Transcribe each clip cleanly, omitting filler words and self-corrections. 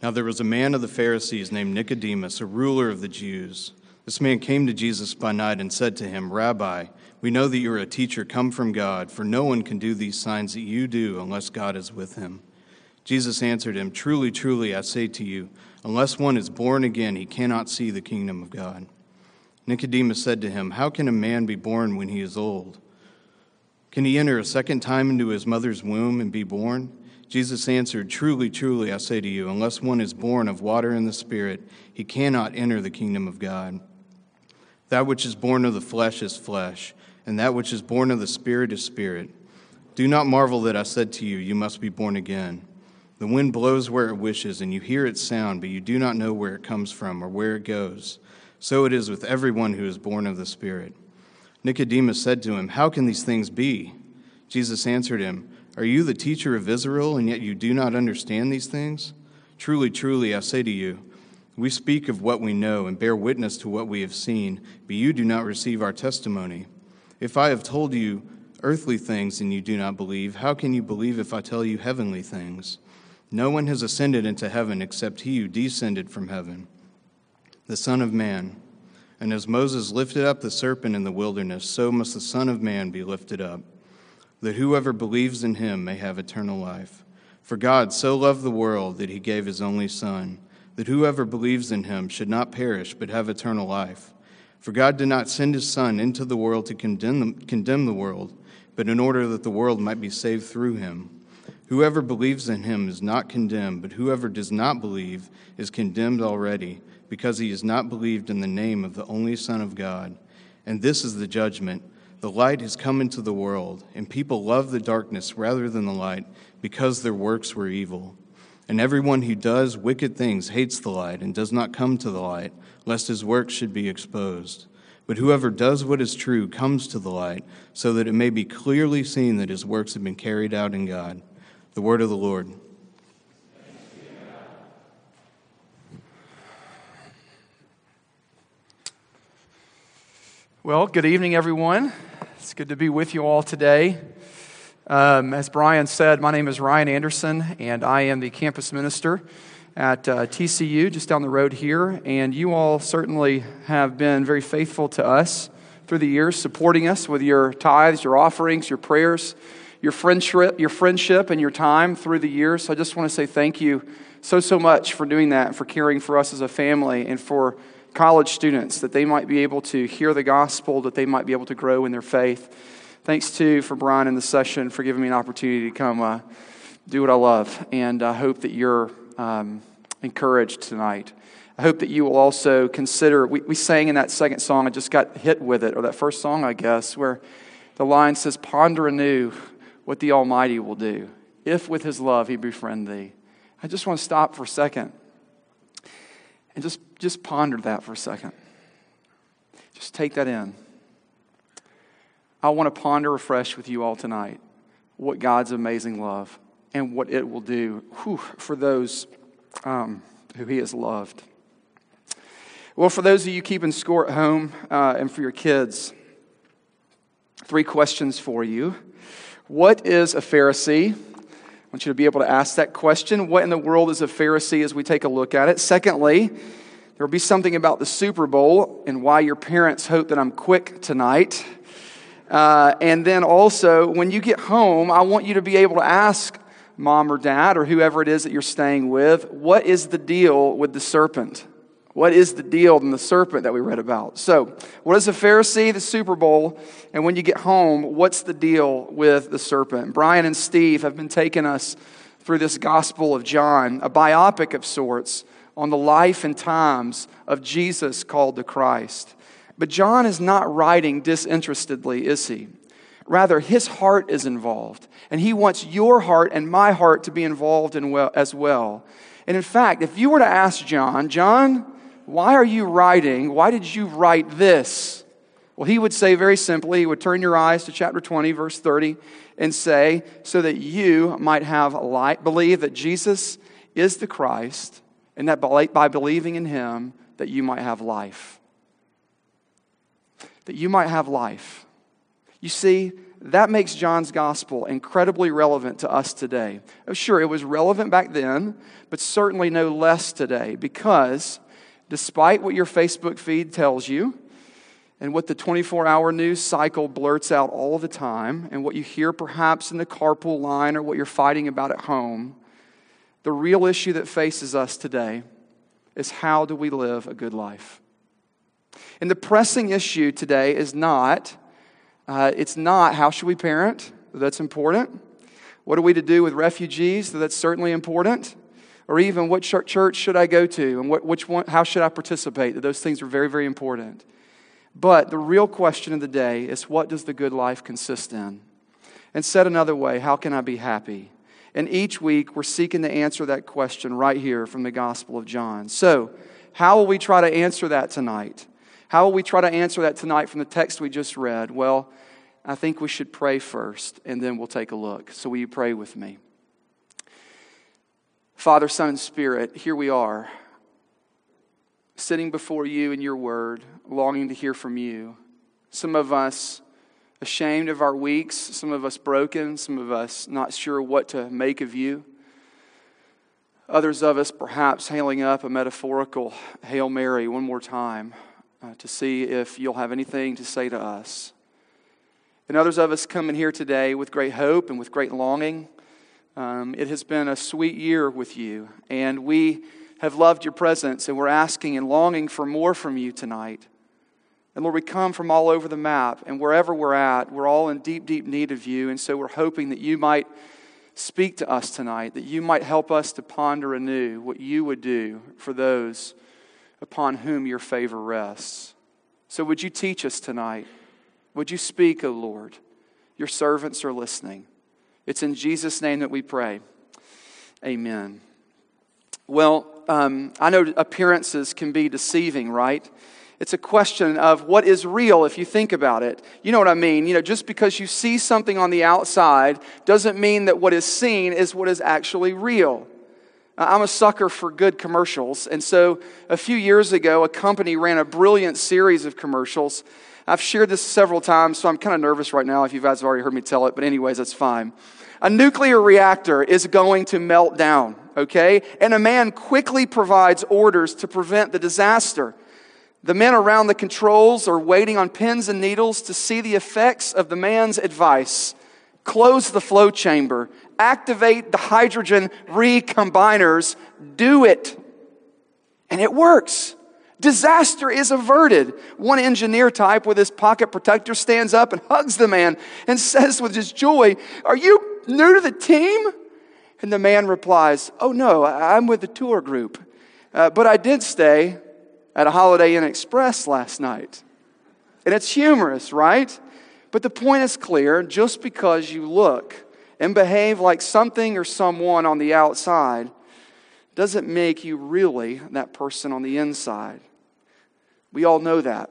Now there was a man of the Pharisees named Nicodemus, a ruler of the Jews. This man came to Jesus by night and said to him, "Rabbi, we know that you are a teacher come from God, for no one can do these signs that you do unless God is with him." Jesus answered him, "Truly, truly, I say to you, unless one is born again, he cannot see the kingdom of God." Nicodemus said to him, "How can a man be born when he is old? Can he enter a second time into his mother's womb and be born?" Jesus answered, "Truly, truly, I say to you, unless one is born of water and the Spirit, he cannot enter the kingdom of God. That which is born of the flesh is flesh, and that which is born of the Spirit is spirit. Do not marvel that I said to you, you must be born again. The wind blows where it wishes, and you hear its sound, but you do not know where it comes from or where it goes. So it is with everyone who is born of the Spirit." Nicodemus said to him, "How can these things be?" Jesus answered him, "Are you the teacher of Israel, and yet you do not understand these things? Truly, truly, I say to you, we speak of what we know and bear witness to what we have seen, but you do not receive our testimony. If I have told you earthly things and you do not believe, how can you believe if I tell you heavenly things? No one has ascended into heaven except he who descended from heaven, the Son of Man. And as Moses lifted up the serpent in the wilderness, so must the Son of Man be lifted up, that whoever believes in him may have eternal life. For God so loved the world that he gave his only Son, that whoever believes in him should not perish but have eternal life. For God did not send his Son into the world to condemn the world, but in order that the world might be saved through him. Whoever believes in him is not condemned, but whoever does not believe is condemned already, because he has not believed in the name of the only Son of God. And this is the judgment. The light has come into the world, and people love the darkness rather than the light, because their works were evil. And everyone who does wicked things hates the light and does not come to the light, lest his works should be exposed. But whoever does what is true comes to the light, so that it may be clearly seen that his works have been carried out in God." The word of the Lord. Well, good evening, everyone. It's good to be with you all today. As Brian said, my name is Ryan Anderson, and I am the campus minister at TCU, just down the road here. And you all certainly have been very faithful to us through the years, supporting us with your tithes, your offerings, your prayers, your friendship, and your time through the years. So I just want to say thank you so much for doing that, for caring for us as a family, and for college students, that they might be able to hear the gospel, that they might be able to grow in their faith. Thanks, too, for Brian in the session for giving me an opportunity to come do what I love. And I hope that you're encouraged tonight. I hope that you will also consider, we sang in that second song, I just got hit with it, or that first song, I guess, where the line says, "Ponder anew what the Almighty will do, if with his love he befriend thee." I just want to stop for a second and just ponder that for a second. Just take that in. I want to ponder afresh with you all tonight what God's amazing love and what it will do for those who he has loved. Well, for those of you keeping score at home and for your kids, 3 questions for you. What is a Pharisee? I want you to be able to ask that question. What in the world is a Pharisee as we take a look at it? Secondly, there will be something about the Super Bowl and why your parents hope that I'm quick tonight. And then also, when you get home, I want you to be able to ask mom or dad or whoever it is that you're staying with, what is the deal with the serpent? What is the deal in the serpent that we read about? So, what is a Pharisee? The Super Bowl. And when you get home, what's the deal with the serpent? Brian and Steve have been taking us through this Gospel of John, a biopic of sorts, on the life and times of Jesus called the Christ. But John is not writing disinterestedly, is he? Rather, his heart is involved. And he wants your heart and my heart to be involved as well. And in fact, if you were to ask John, why did you write this? Well, he would say very simply, he would turn your eyes to chapter 20, verse 30, and say, so that you might have light, believe that Jesus is the Christ, and that by believing in him, that you might have life. That you might have life. You see, that makes John's gospel incredibly relevant to us today. Oh, sure, it was relevant back then, but certainly no less today, because despite what your Facebook feed tells you, and what the 24-hour news cycle blurts out all the time, and what you hear perhaps in the carpool line or what you're fighting about at home, the real issue that faces us today is, how do we live a good life? And the pressing issue today is not, how should we parent? That's important. What are we to do with refugees? That's certainly important. Or even, what church should I go to? And which one? How should I participate? Those things are very, very important. But the real question of the day is, what does the good life consist in? And said another way, how can I be happy? And each week we're seeking to answer that question right here from the Gospel of John. So, how will we try to answer that tonight? How will we try to answer that tonight from the text we just read? Well, I think we should pray first, and then we'll take a look. So will you pray with me? Father, Son, and Spirit, here we are, sitting before you in your word, longing to hear from you. Some of us ashamed of our weeks, some of us broken, some of us not sure what to make of you. Others of us perhaps hailing up a metaphorical Hail Mary one more time to see if you'll have anything to say to us. And others of us coming here today with great hope and with great longing. It has been a sweet year with you, and we have loved your presence, and we're asking and longing for more from you tonight. And Lord, we come from all over the map, and wherever we're at, we're all in deep, deep need of you. And so we're hoping that you might speak to us tonight, that you might help us to ponder anew what you would do for those upon whom your favor rests. So would you teach us tonight? Would you speak, O Lord? Your servants are listening. It's in Jesus' name that we pray. Amen. Well, I know appearances can be deceiving, right? It's a question of what is real if you think about it. You know what I mean? Just because you see something on the outside doesn't mean that what is seen is what is actually real. I'm a sucker for good commercials, and so a few years ago, a company ran a brilliant series of commercials. I've shared this several times, so I'm kind of nervous right now if you guys have already heard me tell it, but anyways, that's fine. A nuclear reactor is going to melt down, okay? And a man quickly provides orders to prevent the disaster. The men around the controls are waiting on pins and needles to see the effects of the man's advice. Close the flow chamber. Activate the hydrogen recombiners. Do it. And it works. Disaster is averted. One engineer type with his pocket protector stands up and hugs the man and says with his joy, "Are you new to the team?" And the man replies, "Oh no, I'm with the tour group. But I did stay at a Holiday Inn Express last night." And it's humorous, right? But the point is clear. Just because you look and behave like something or someone on the outside doesn't make you really that person on the inside. We all know that.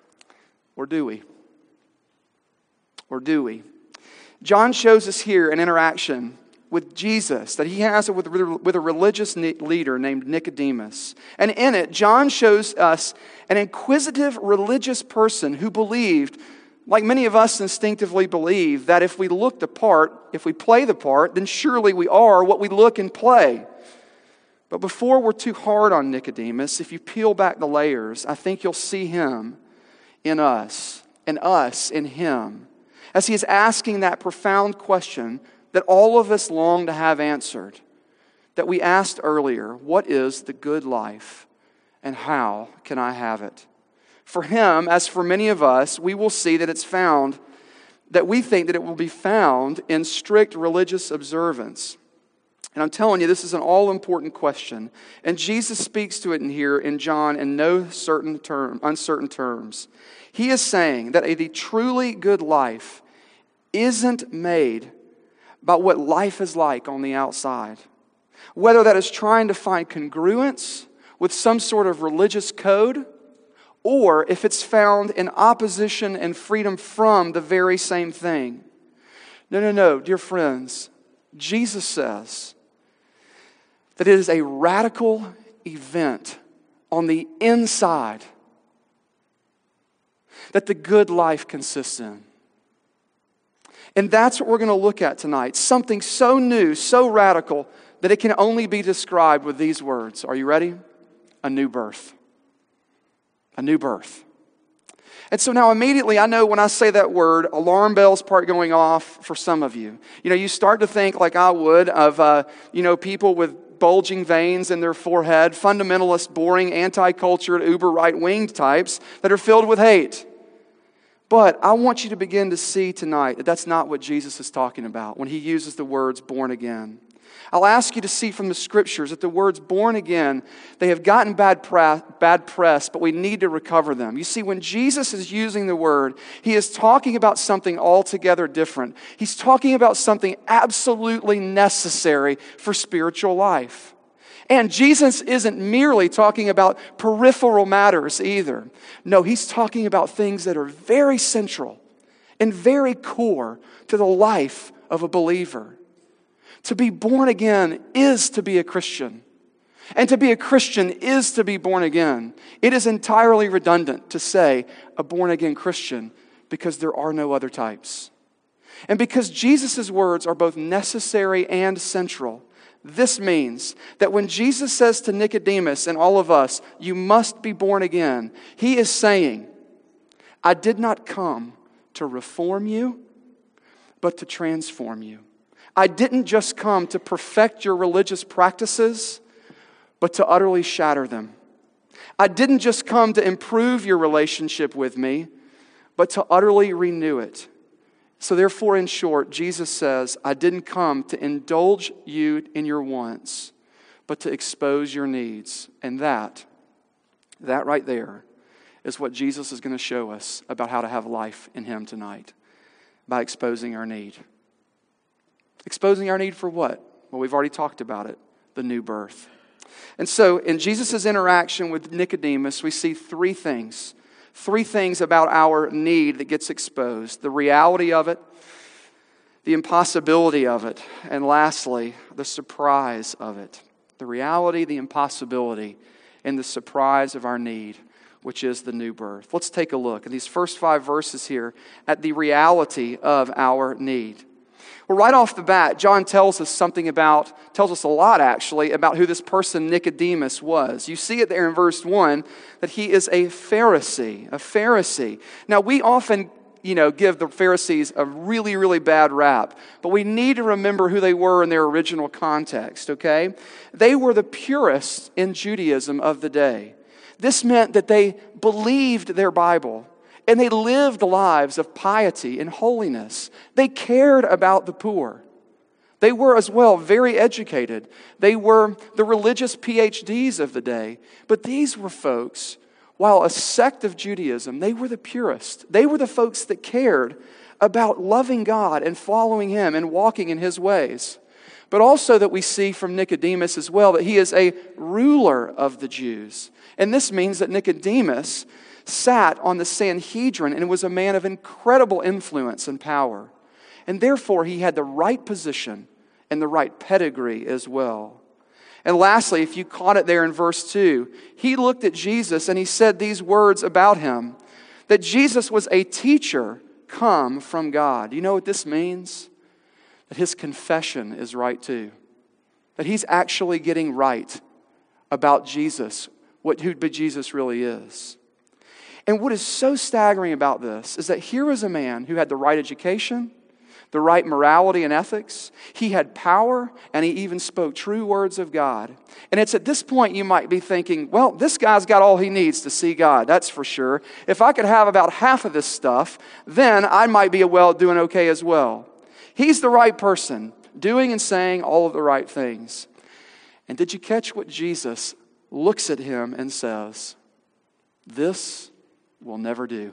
Or do we? Or do we? John shows us here an interaction with Jesus that he has with a religious leader named Nicodemus. And in it, John shows us an inquisitive religious person who believed, like many of us instinctively believe, that if we look the part, if we play the part, then surely we are what we look and play. But before we're too hard on Nicodemus, if you peel back the layers, I think you'll see him in us, and us in him, as he is asking that profound question that all of us long to have answered, that we asked earlier: what is the good life, and how can I have it? For him, as for many of us, we will see that it's found, that we think that it will be found in strict religious observance. And I'm telling you, this is an all-important question. And Jesus speaks to it in here in John in no uncertain terms. He is saying that the truly good life isn't made by what life is like on the outside. Whether that is trying to find congruence with some sort of religious code, or if it's found in opposition and freedom from the very same thing. No, dear friends. Jesus says that it is a radical event on the inside that the good life consists in. And that's what we're going to look at tonight. Something so new, so radical, that it can only be described with these words. Are you ready? A new birth. A new birth. And so now immediately, I know when I say that word, alarm bells start going off for some of you. You start to think like I would of, people with bulging veins in their forehead, fundamentalist, boring, anti-cultured, uber right-winged types that are filled with hate. But I want you to begin to see tonight that that's not what Jesus is talking about when he uses the words born again. I'll ask you to see from the scriptures that the words born again, they have gotten bad press, but we need to recover them. You see, when Jesus is using the word, he is talking about something altogether different. He's talking about something absolutely necessary for spiritual life. And Jesus isn't merely talking about peripheral matters either. No, he's talking about things that are very central and very core to the life of a believer. To be born again is to be a Christian. And to be a Christian is to be born again. It is entirely redundant to say a born again Christian because there are no other types. And because Jesus' words are both necessary and central, this means that when Jesus says to Nicodemus and all of us, you must be born again, he is saying, I did not come to reform you, but to transform you. I didn't just come to perfect your religious practices, but to utterly shatter them. I didn't just come to improve your relationship with me, but to utterly renew it. So therefore, in short, Jesus says, I didn't come to indulge you in your wants, but to expose your needs. And that right there is what Jesus is going to show us about how to have life in him tonight, by exposing our need. Exposing our need for what? Well, we've already talked about it, the new birth. And so in Jesus' interaction with Nicodemus, we see three things. Three things about our need that gets exposed. The reality of it, the impossibility of it, and lastly, the surprise of it. The reality, the impossibility, and the surprise of our need, which is the new birth. Let's take a look in these first 5 verses here at the reality of our need. Well, right off the bat, John tells us a lot actually, about who this person Nicodemus was. You see it there in verse 1, that he is a Pharisee. Now, we often, give the Pharisees a really, really bad rap, but we need to remember who they were in their original context, okay? They were the purists in Judaism of the day. This meant that they believed their Bible. And they lived lives of piety and holiness. They cared about the poor. They were as well very educated. They were the religious PhDs of the day. But these were folks, while a sect of Judaism, they were the purists. They were the folks that cared about loving God and following him and walking in his ways. But also that we see from Nicodemus as well that he is a ruler of the Jews. And this means that Nicodemus sat on the Sanhedrin and was a man of incredible influence and power. And therefore, he had the right position and the right pedigree as well. And lastly, if you caught it there in verse 2, he looked at Jesus and he said these words about him, that Jesus was a teacher come from God. Do you know what this means? That his confession is right too. That he's actually getting right about Jesus, who Jesus really is. And what is so staggering about this is that here is a man who had the right education, the right morality and ethics. He had power, and he even spoke true words of God. And it's at this point you might be thinking, well, this guy's got all he needs to see God, that's for sure. If I could have about half of this stuff, then I might be doing okay as well. He's the right person, doing and saying all of the right things. And did you catch what Jesus looks at him and says? This will never do.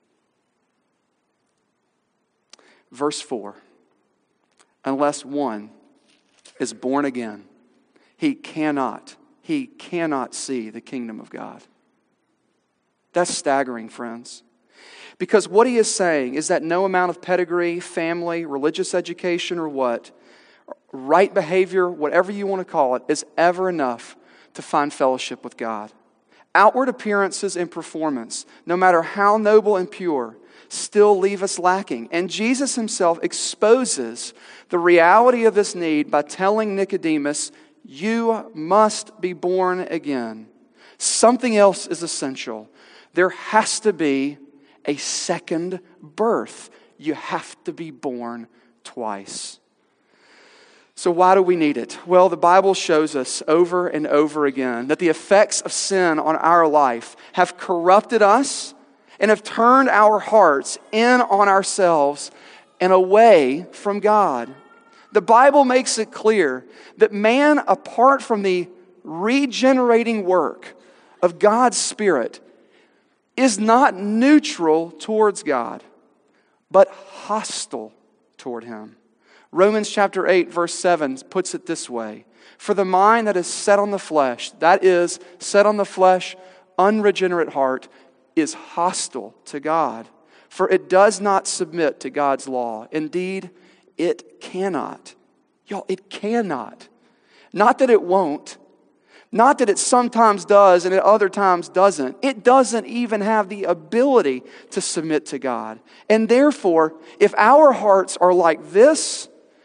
Verse 4, unless one is born again, he cannot see the kingdom of God. That's staggering, friends. Because what he is saying is that no amount of pedigree, family, religious education, or right behavior, whatever you want to call it, is ever enough to find fellowship with God. Outward appearances and performance, no matter how noble and pure, still leave us lacking. And Jesus himself exposes the reality of this need by telling Nicodemus, you must be born again. Something else is essential. There has to be a second birth. You have to be born twice. So why do we need it? Well, the Bible shows us over and over again that the effects of sin on our life have corrupted us and have turned our hearts in on ourselves and away from God. The Bible makes it clear that man, apart from the regenerating work of God's Spirit, is not neutral towards God, but hostile toward Him. Romans chapter 8, verse 7 puts it this way. For the mind that is set on the flesh, that is, set on the flesh, unregenerate heart, is hostile to God. For it does not submit to God's law. Indeed, it cannot. Y'all, it cannot. Not that it won't. Not that it sometimes does and at other times doesn't. It doesn't even have the ability to submit to God. And therefore, if our hearts are like this,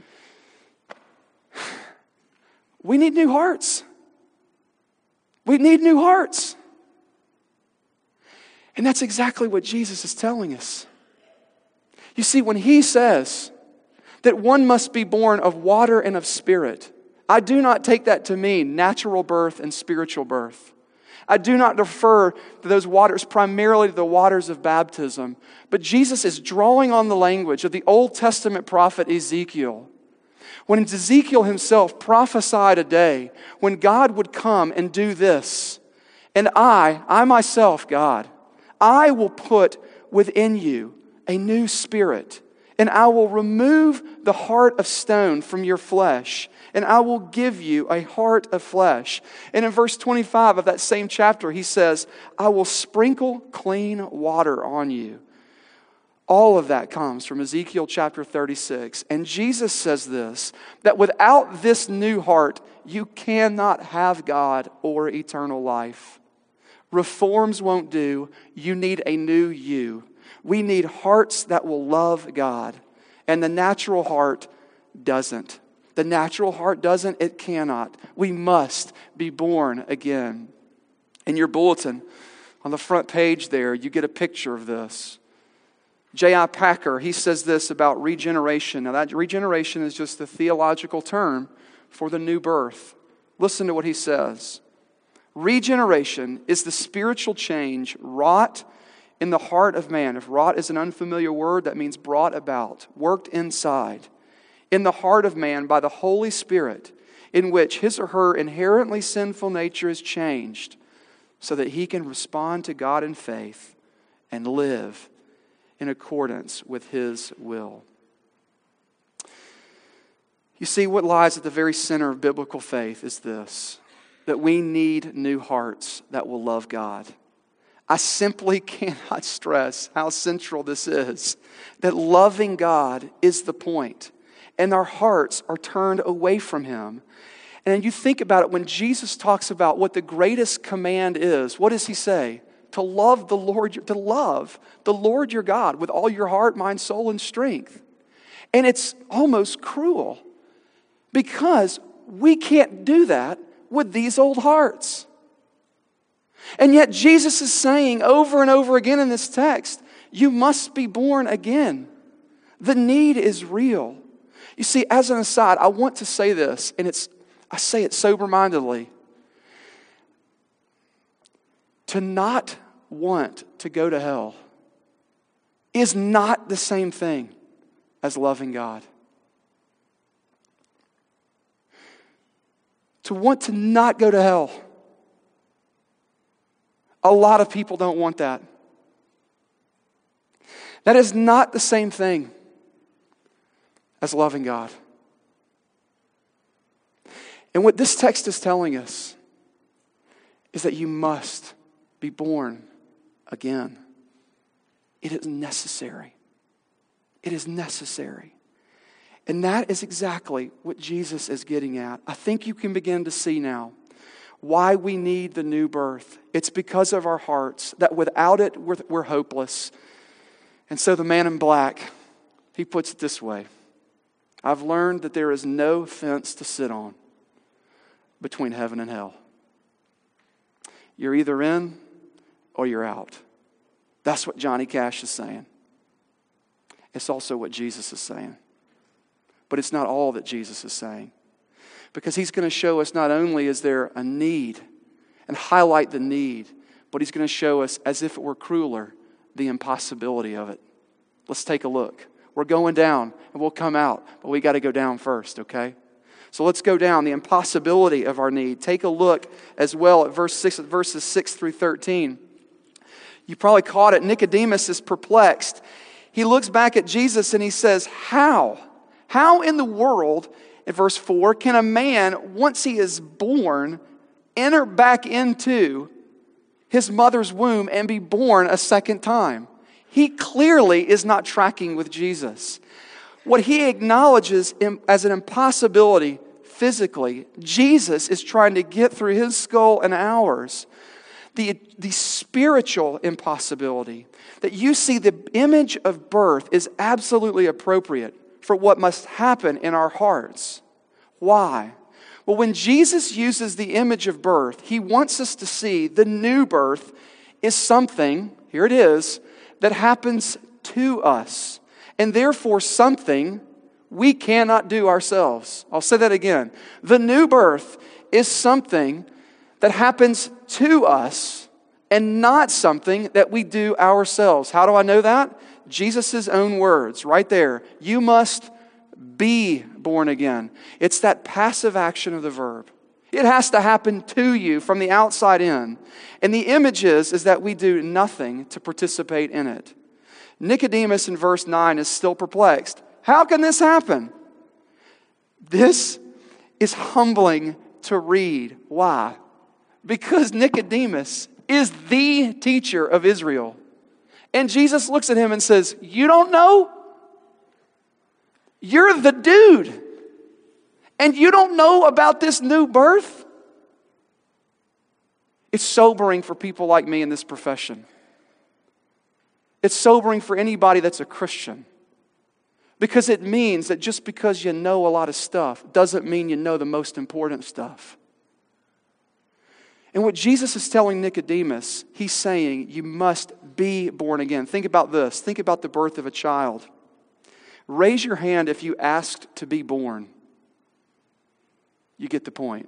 we need new hearts. We need new hearts. And that's exactly what Jesus is telling us. You see, when He says that one must be born of water and of Spirit, I do not take that to mean natural birth and spiritual birth. I do not refer to those waters primarily to the waters of baptism, but Jesus is drawing on the language of the Old Testament prophet Ezekiel. When Ezekiel himself prophesied a day when God would come and do this, and I myself, God, I will put within you a new spirit, and I will remove the heart of stone from your flesh, and I will give you a heart of flesh. And in verse 25 of that same chapter, he says, I will sprinkle clean water on you. All of that comes from Ezekiel chapter 36. And Jesus says this, that without this new heart, you cannot have God or eternal life. Reforms won't do. You need a new you. We need hearts that will love God. And the natural heart doesn't. The natural heart doesn't. It cannot. We must be born again. In your bulletin, on the front page there, you get a picture of this. J.I. Packer, he says this about regeneration. Now that regeneration is just the theological term for the new birth. Listen to what he says. Regeneration is the spiritual change wrought in the heart of man. If wrought is an unfamiliar word, that means brought about, worked inside. In the heart of man by the Holy Spirit, in which his or her inherently sinful nature is changed so that he can respond to God in faith and live in accordance with His will. You see, what lies at the very center of biblical faith is this, that we need new hearts that will love God. I simply cannot stress how central this is, that loving God is the point, and our hearts are turned away from Him. And you think about it, when Jesus talks about what the greatest command is, what does He say? To love the Lord your God with all your heart, mind, soul, and strength. And it's almost cruel because we can't do that with these old hearts. And yet Jesus is saying over and over again in this text, you must be born again. The need is real. You see, as an aside, I want to say this, and I say it sober-mindedly. To not want to go to hell is not the same thing as loving God. To want to not go to hell, a lot of people don't want that. That is not the same thing as loving God. And what this text is telling us is that you must be born again. It is necessary. It is necessary. And that is exactly what Jesus is getting at. I think you can begin to see now why we need the new birth. It's because of our hearts, that without it, we're hopeless. And so the man in black, he puts it this way: I've learned that there is no fence to sit on between heaven and hell. You're either in or you're out. That's what Johnny Cash is saying. It's also what Jesus is saying. But it's not all that Jesus is saying. Because he's going to show us not only is there a need and highlight the need, but he's going to show us, as if it were crueler, the impossibility of it. Let's take a look. We're going down and we'll come out, but we got to go down first, okay? So let's go down, the impossibility of our need. Take a look as well at verses 6 through 13. You probably caught it. Nicodemus is perplexed. He looks back at Jesus and he says, how? How in the world, in verse 4, can a man, once he is born, enter back into his mother's womb and be born a second time? He clearly is not tracking with Jesus. What he acknowledges as an impossibility physically, Jesus is trying to get through his skull and ours. The spiritual impossibility, that you see the image of birth is absolutely appropriate for what must happen in our hearts. Why? Well, when Jesus uses the image of birth, he wants us to see the new birth is something, here it is, that happens to us, and therefore something we cannot do ourselves. I'll say that again. The new birth is something that happens to us and not something that we do ourselves. How do I know that? Jesus' own words right there. You must be born again. It's that passive action of the verb. It has to happen to you from the outside in. And the image is that we do nothing to participate in it. Nicodemus in verse 9 is still perplexed. How can this happen? This is humbling to read. Why? Because Nicodemus is the teacher of Israel. And Jesus looks at him and says, you don't know? You're the dude. And you don't know about this new birth? It's sobering for people like me in this profession. It's sobering for anybody that's a Christian. Because it means that just because you know a lot of stuff doesn't mean you know the most important stuff. And what Jesus is telling Nicodemus, he's saying you must be born again. Think about this. Think about the birth of a child. Raise your hand if you asked to be born. You get the point.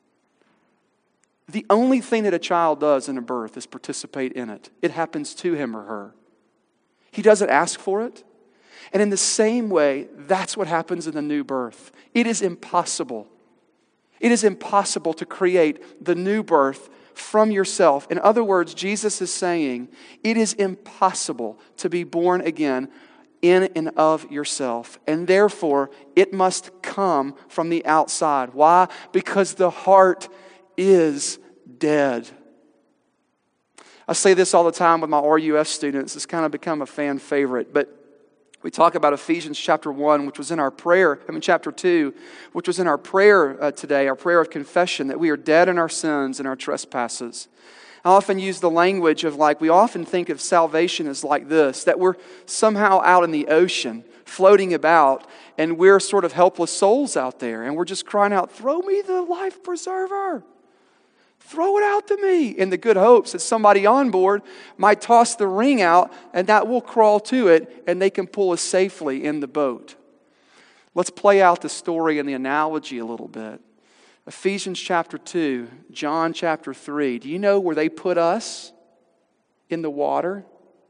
The only thing that a child does in a birth is participate in it. It happens to him or her. He doesn't ask for it. And in the same way, that's what happens in the new birth. It is impossible. It is impossible to create the new birth from yourself. In other words, Jesus is saying it is impossible to be born again in and of yourself. And therefore, it must come from the outside. Why? Because the heart is dead. I say this all the time with my RUF students. It's kind of become a fan favorite. But we talk about Ephesians chapter 1, which was in our prayer, chapter 2, which was in our prayer today, our prayer of confession, that we are dead in our sins and our trespasses. I often use the language of we often think of salvation as like this, that we're somehow out in the ocean, floating about, and we're sort of helpless souls out there, and we're just crying out, throw me the life preserver. Throw it out to me, in the good hopes that somebody on board might toss the ring out and that will crawl to it and they can pull us safely in the boat. Let's play out the story and the analogy a little bit. Ephesians chapter 2, John chapter 3. Do you know where they put us in the water?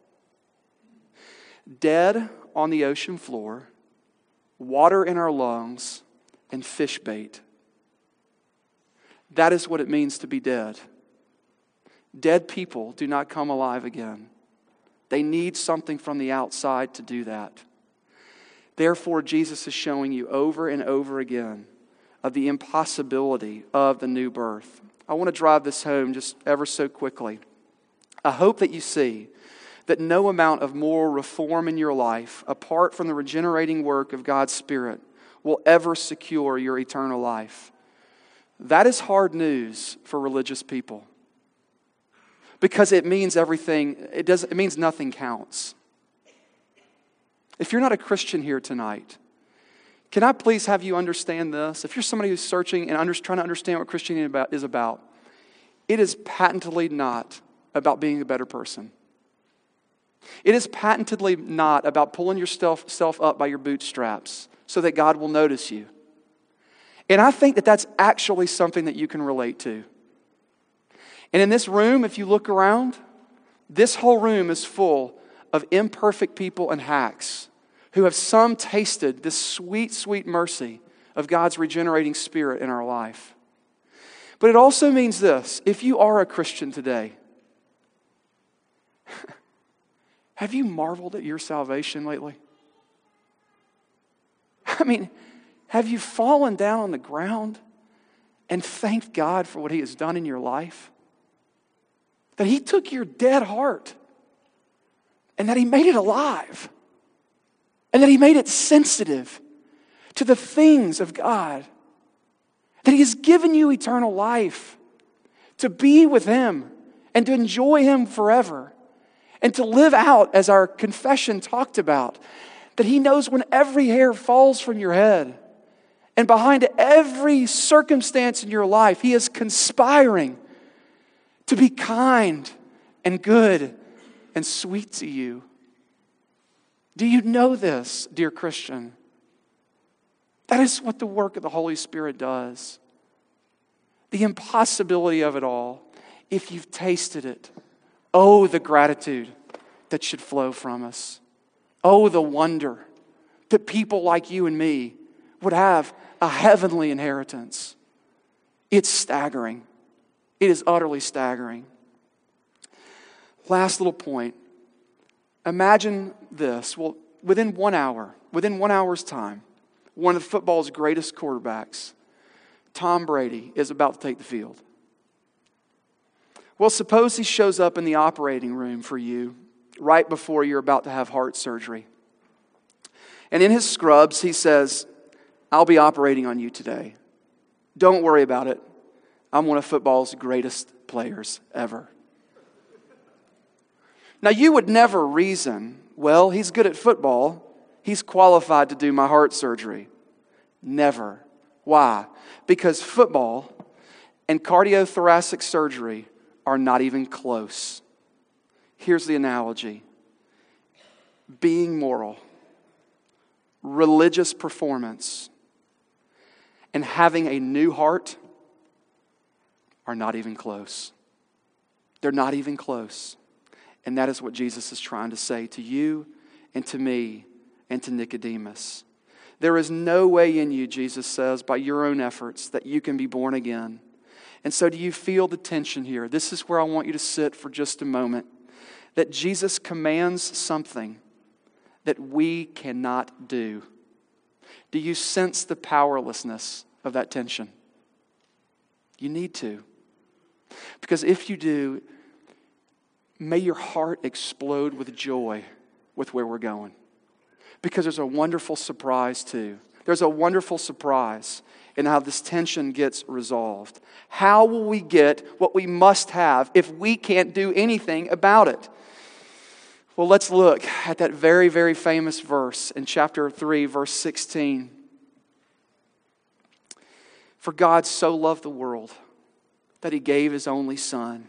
Dead on the ocean floor, water in our lungs, and fish bait. That is what it means to be dead. Dead people do not come alive again. They need something from the outside to do that. Therefore, Jesus is showing you over and over again of the impossibility of the new birth. I want to drive this home just ever so quickly. I hope that you see that no amount of moral reform in your life, apart from the regenerating work of God's Spirit, will ever secure your eternal life. That is hard news for religious people. Because it means everything, it means nothing counts. If you're not a Christian here tonight, can I please have you understand this? If you're somebody who's searching and trying to understand what Christianity is about, it is patently not about being a better person. It is patently not about pulling yourself up by your bootstraps so that God will notice you. And I think that that's actually something that you can relate to. And in this room, if you look around, this whole room is full of imperfect people and hacks who have some tasted this sweet, sweet mercy of God's regenerating Spirit in our life. But it also means this: if you are a Christian today, have you marveled at your salvation lately? I mean, have you fallen down on the ground and thanked God for what He has done in your life? That He took your dead heart and that He made it alive and that He made it sensitive to the things of God. That He has given you eternal life to be with Him and to enjoy Him forever and to live out, as our confession talked about, that He knows when every hair falls from your head and behind every circumstance in your life, He is conspiring to be kind and good and sweet to you. Do you know this, dear Christian? That is what the work of the Holy Spirit does. The impossibility of it all, if you've tasted it. Oh, the gratitude that should flow from us. Oh, the wonder that people like you and me would have a heavenly inheritance. It's staggering. It is utterly staggering. Last little point. Imagine this. Well, within 1 hour's time, one of football's greatest quarterbacks, Tom Brady, is about to take the field. Well, suppose he shows up in the operating room for you right before you're about to have heart surgery. And in his scrubs, he says, "I'll be operating on you today. Don't worry about it. I'm one of football's greatest players ever." Now, you would never reason, well, he's good at football. He's qualified to do my heart surgery. Never. Why? Because football and cardiothoracic surgery are not even close. Here's the analogy. Being moral, religious performance, and having a new heart are not even close. They're not even close. And that is what Jesus is trying to say to you and to me and to Nicodemus. There is no way in you, Jesus says, by your own efforts that you can be born again. And so do you feel the tension here? This is where I want you to sit for just a moment. That Jesus commands something that we cannot do. Do you sense the powerlessness of that tension? You need to. Because if you do, may your heart explode with joy with where we're going. Because there's a wonderful surprise too. There's a wonderful surprise in how this tension gets resolved. How will we get what we must have if we can't do anything about it? Well, let's look at that very, very famous verse in chapter 3, verse 16. For God so loved the world that He gave His only Son,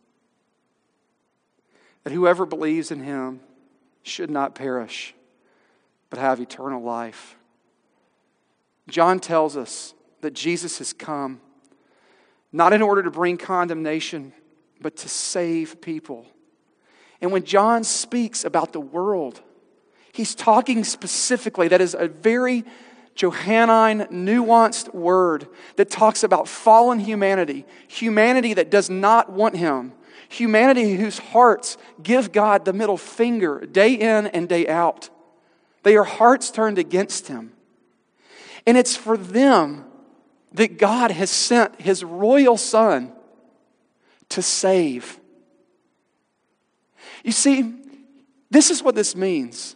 that whoever believes in Him should not perish, but have eternal life. John tells us that Jesus has come, not in order to bring condemnation, but to save people. And when John speaks about the world, he's talking specifically, that is a very Johannine, nuanced word that talks about fallen humanity, humanity that does not want Him, humanity whose hearts give God the middle finger day in and day out. They are hearts turned against Him. And it's for them that God has sent His royal Son to save. You see, this is what this means,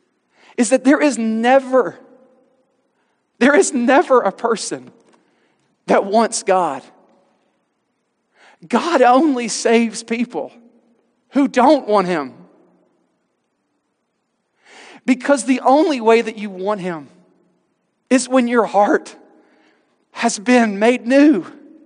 is that there is never a person that wants God. God only saves people who don't want Him. Because the only way that you want Him is when your heart has been made new.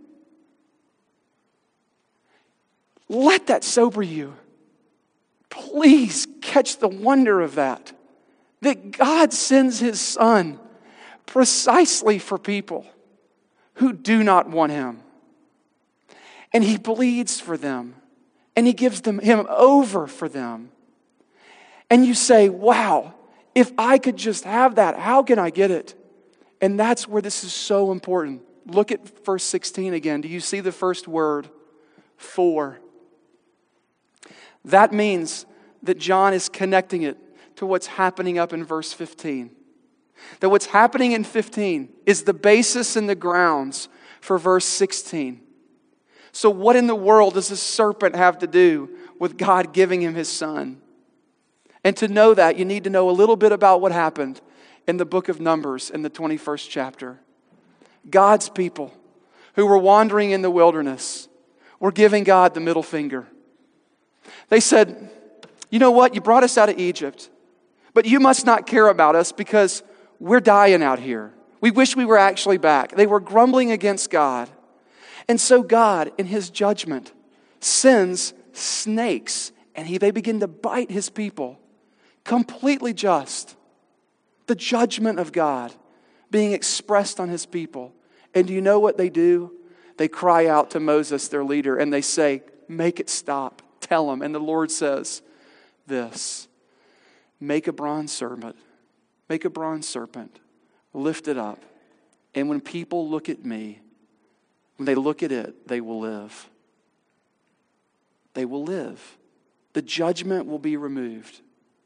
Let that sober you. Please catch the wonder of that. That God sends His Son precisely for people who do not want Him. And He bleeds for them. And He gives Him over for them. And you say, wow, if I could just have that, how can I get it? And that's where this is so important. Look at verse 16 again. Do you see the first word? For. That means that John is connecting it to what's happening up in verse 15. That what's happening in 15 is the basis and the grounds for verse 16. So what in the world does a serpent have to do with God giving him His Son? And to know that, you need to know a little bit about what happened in the book of Numbers in the 21st chapter. God's people who were wandering in the wilderness were giving God the middle finger. They said, you know what? You brought us out of Egypt, but you must not care about us because we're dying out here. We wish we were actually back. They were grumbling against God. And so God, in His judgment, sends snakes, and they begin to bite His people. Completely just. The judgment of God being expressed on His people. And do you know what they do? They cry out to Moses, their leader, and they say, make it stop. Tell them. And the Lord says this, make a bronze serpent. Make a bronze serpent. Lift it up. And when people look at me, when they look at it, they will live. They will live. The judgment will be removed.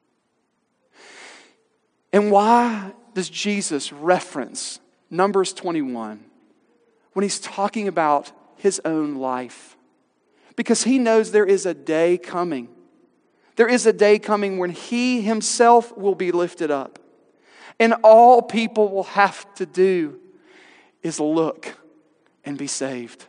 And why does Jesus reference Numbers 21 when He's talking about His own life? Because He knows there is a day coming. There is a day coming when He Himself will be lifted up. And all people will have to do is look and be saved.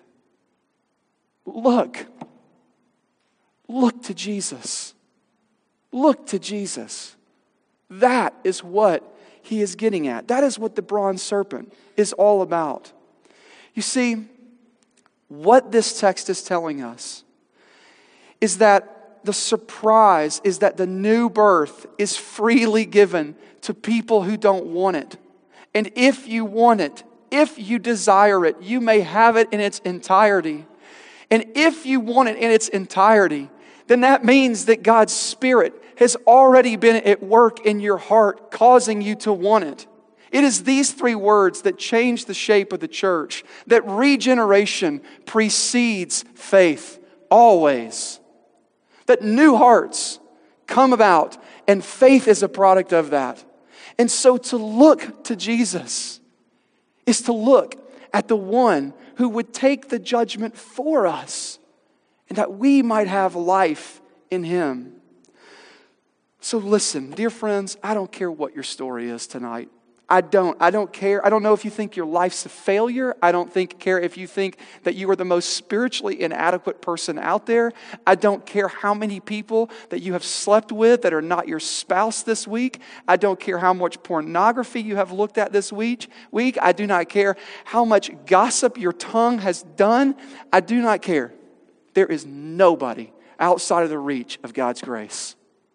Look. Look to Jesus. Look to Jesus. That is what He is getting at. That is what the bronze serpent is all about. You see, what this text is telling us is that the surprise is that the new birth is freely given to people who don't want it. And if you want it, if you desire it, you may have it in its entirety. And if you want it in its entirety, then that means that God's Spirit has already been at work in your heart, causing you to want it. It is these three words that change the shape of the church, that regeneration precedes faith, always. That new hearts come about, and faith is a product of that. And so to look to Jesus is to look at the one who would take the judgment for us, and that we might have life in Him. So listen, dear friends, I don't care what your story is tonight. I don't care. I don't know if you think your life's a failure. I don't care if you think that you are the most spiritually inadequate person out there. I don't care how many people that you have slept with that are not your spouse this week. I don't care how much pornography you have looked at this week. I do not care how much gossip your tongue has done. I do not care. There is nobody outside of the reach of God's grace.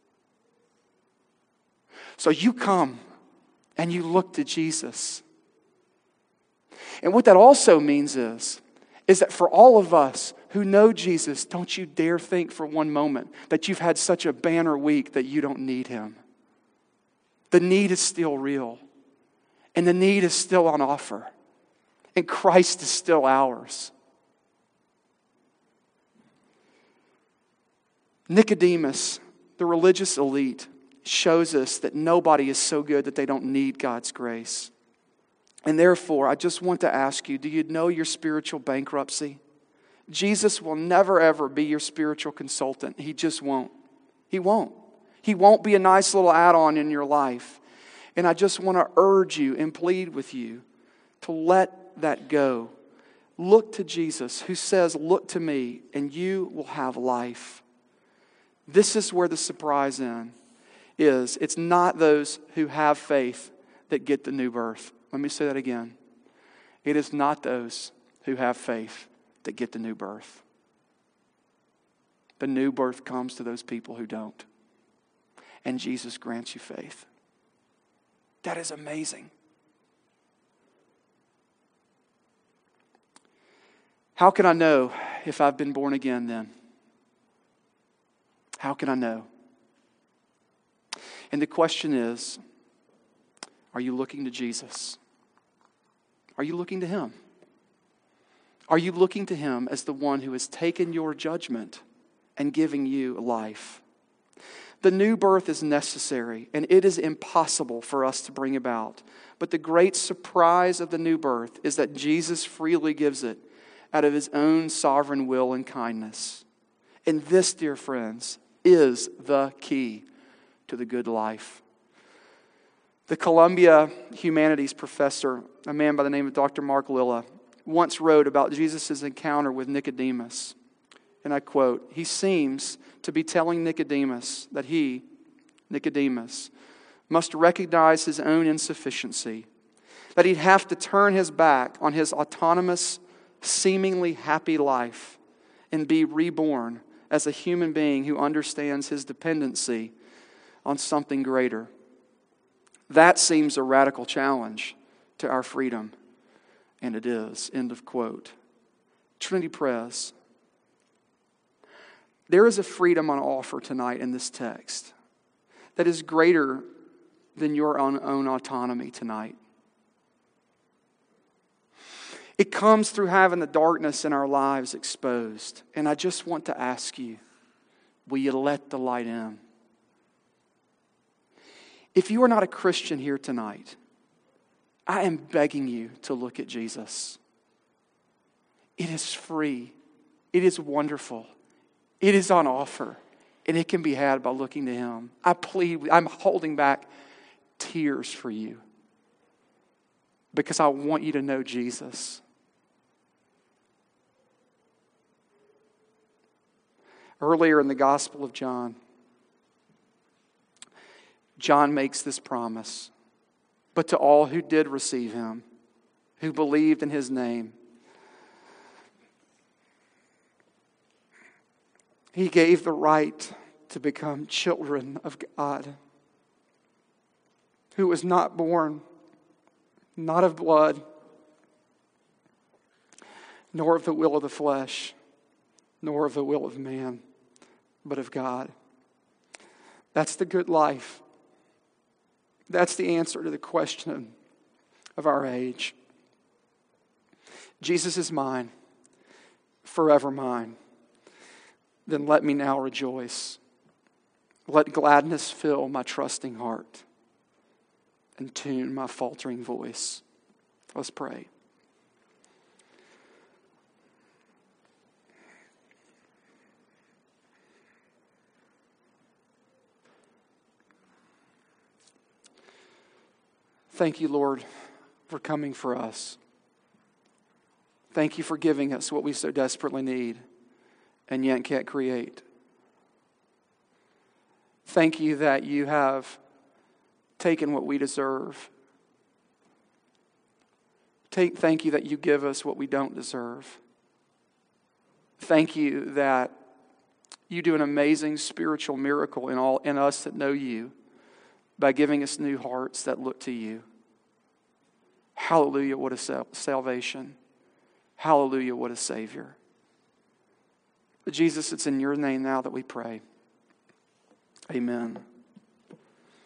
So you come and you look to Jesus. And what that also means is that for all of us who know Jesus, don't you dare think for one moment that you've had such a banner week that you don't need Him. The need is still real. And the need is still on offer. And Christ is still ours. Nicodemus, the religious elite, shows us that nobody is so good that they don't need God's grace. And therefore, I just want to ask you, do you know your spiritual bankruptcy? Jesus will never ever be your spiritual consultant. He just won't. He won't. He won't be a nice little add-on in your life. And I just want to urge you and plead with you to let that go. Look to Jesus, who says, look to me, and you will have life. This is where the surprise is. It's not those who have faith that get the new birth. Let me say that again. It is not those who have faith that get the new birth. The new birth comes to those people who don't. And Jesus grants you faith. That is amazing. How can I know if I've been born again then? How can I know? And the question is, are you looking to Jesus? Are you looking to Him? Are you looking to Him as the one who has taken your judgment and giving you life? The new birth is necessary, and it is impossible for us to bring about. But the great surprise of the new birth is that Jesus freely gives it out of His own sovereign will and kindness. And this, dear friends, is the key to the good life. The Columbia Humanities professor, a man by the name of Dr. Mark Lilla, once wrote about Jesus' encounter with Nicodemus. And I quote, "He seems to be telling Nicodemus that he, Nicodemus, must recognize his own insufficiency, that he'd have to turn his back on his autonomous, seemingly happy life and be reborn as a human being who understands his dependency on something greater. That seems a radical challenge to our freedom." And it is. End of quote. Trinity Pres. There is a freedom on offer tonight in this text that is greater than your own autonomy tonight. It comes through having the darkness in our lives exposed. And I just want to ask you, will you let the light in? If you are not a Christian here tonight, I am begging you to look at Jesus. It is free. It is wonderful. It is on offer. And it can be had by looking to Him. I'm holding back tears for you because I want you to know Jesus. Earlier in the Gospel of John, John makes this promise. But to all who did receive Him, who believed in His name, He gave the right to become children of God, who was not born, not of blood, nor of the will of the flesh, nor of the will of man, but of God. That's the good life. That's the answer to the question of our age. Jesus is mine, forever mine. Then let me now rejoice. Let gladness fill my trusting heart and tune my faltering voice. Let's pray. Thank you, Lord, for coming for us. Thank you for giving us what we so desperately need and yet can't create. Thank you that you have taken what we deserve. Thank you that you give us what we don't deserve. Thank you that you do an amazing spiritual miracle in us that know you by giving us new hearts that look to you. Hallelujah, what a salvation. Hallelujah, what a Savior. Jesus, it's in your name now that we pray. Amen.